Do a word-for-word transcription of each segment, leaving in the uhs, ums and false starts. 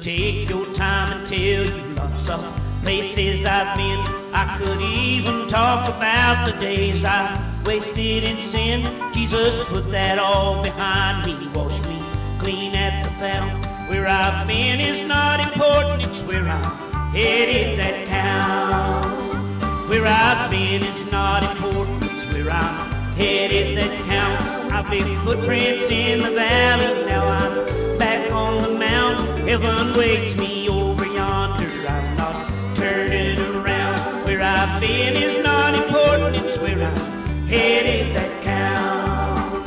take your time and tell you lots of places I've been. I could even talk about the days I wasted in sin. Jesus put that all behind me, washed me clean at the fountain. Where I've been is not important, it's where I'm headed that counts. Where I've been is not important, it's where I'm headed that counts. I've left footprints in the valley, now I'm back on the mountain. Heaven waits me over yonder, I'm not turning around. Where I've been is not important, it's where I'm headed that counts.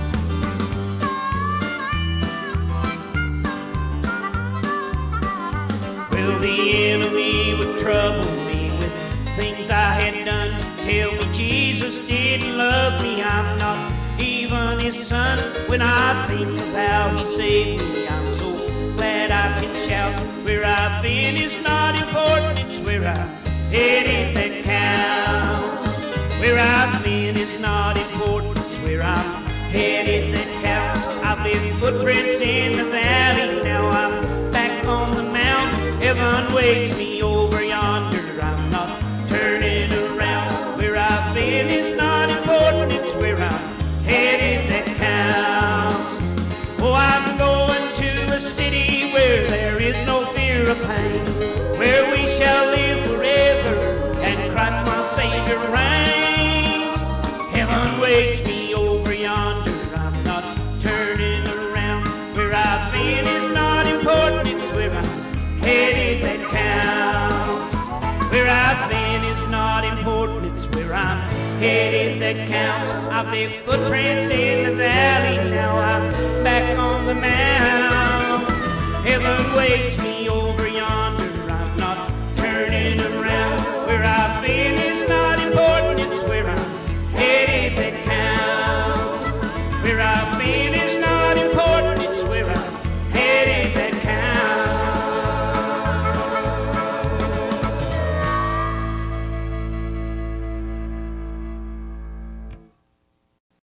Well, the enemy would trouble me with things I had done. Tell me Jesus didn't love me, I'm not even his son. When I think of how he saved me, I'm so glad I can shout. Where I've been is not important, it's where I'm headed that counts. Where I've been is not important, it's where I'm headed that counts. I've left footprints in the valley, now I'm back on the mountain. Heaven waits me over yonder, I'm not turning around. Where I've been is not important, it's where I'm headed that counts. Oh, I'm going to a city where there is no fear of pain, where we shall live forever and Christ my Savior reigns. Heaven waits me over yonder, I'm not turning around. Where I've been is not important, it's where I'm headed that counts. Where I've been is not important, it's where I'm headed that counts. I've left footprints in the valley, now I'm back on the mound. Heaven waits me over yonder, I'm not turning around. Where I've been